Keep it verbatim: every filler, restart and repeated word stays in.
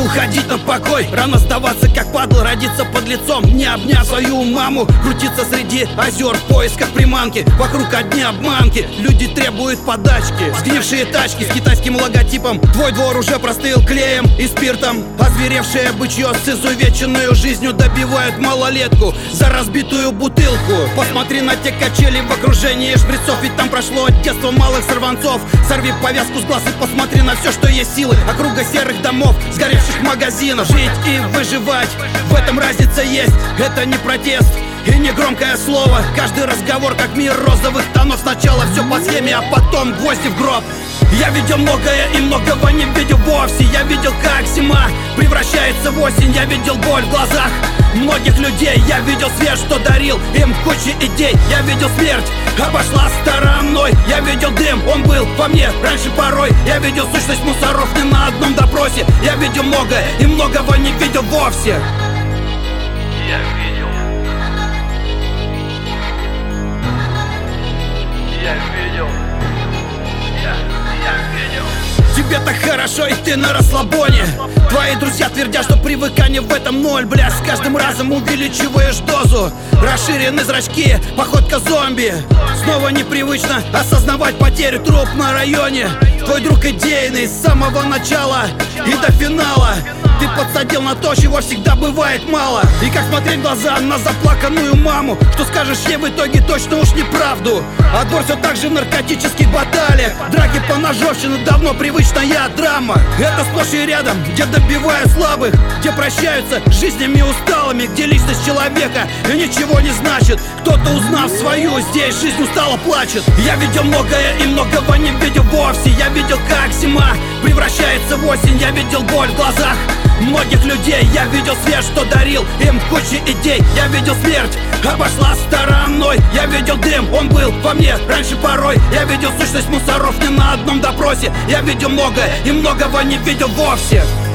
уходить на покой, рано сдаваться, как падл, родиться под лицом, не обняв свою маму, крутиться среди озер в поисках приманки. Вокруг одни обманки, люди требуют подачки. Сгнившие тачки с китайским логотипом, твой двор уже простыл клеем и спиртом. Озверевшее бычье с изувеченную жизнью добивают малолетку за разбитую бутылку. Посмотри на те качели в окружении шприцов, ведь там прошло детство малых сорванцов. Сорви повязку с глаз и посмотри на все, что есть силы. Округа серых домов, сгоревших магазинов. Жить и выживать, в этом разница есть. Это не протест и не громкое слово. Каждый разговор как мир розовых тонов. Сначала все по схеме, а потом гвозди в гроб. Я видел многое и многого не видел вовсе. Я видел, как зима превращается в осень. Я видел боль в глазах многих людей. Я видел свет, что дарил им кучу идей. Я видел смерть, обошла стороной. Я видел дым, он был во мне раньше порой. Я видел сущность мусоров не на одном допросе. Я видел многое и многого не видел вовсе. Я видел. Я видел. Я, я видел. Тебе так хорошо, и ты на расслабоне. Твои друзья твердят, что привыкание в этом ноль. Бля, с каждым разом увеличиваешь дозу. Расширены зрачки, походка зомби. Снова непривычно осознавать потерю, труп на районе. Твой друг идейный с самого начала и до финала. Ты подсадил на то, чего всегда бывает мало. И как смотреть в глаза на заплаканную маму? Что скажешь ей в итоге точно уж неправду? Отбор все так же в наркотических баталиях. Драки по ножовщине давно привычная драма. Это сплошь и рядом, где добивают слабых, где прощаются с жизнями усталыми, где личность человека и ничего не значит. Кто-то, узнав свою, здесь жизнь устало плачет. Я видел многое и многого не видел вовсе. Я видел, как зима превращается в осень. Я видел боль в глазах многих людей. Я видел свет, что дарил им кучу идей. Я видел смерть, обошла стороной. Я видел дым, он был во мне раньше порой. Я видел сущность мусоров не на одном допросе. Я видел многое и многого не видел вовсе.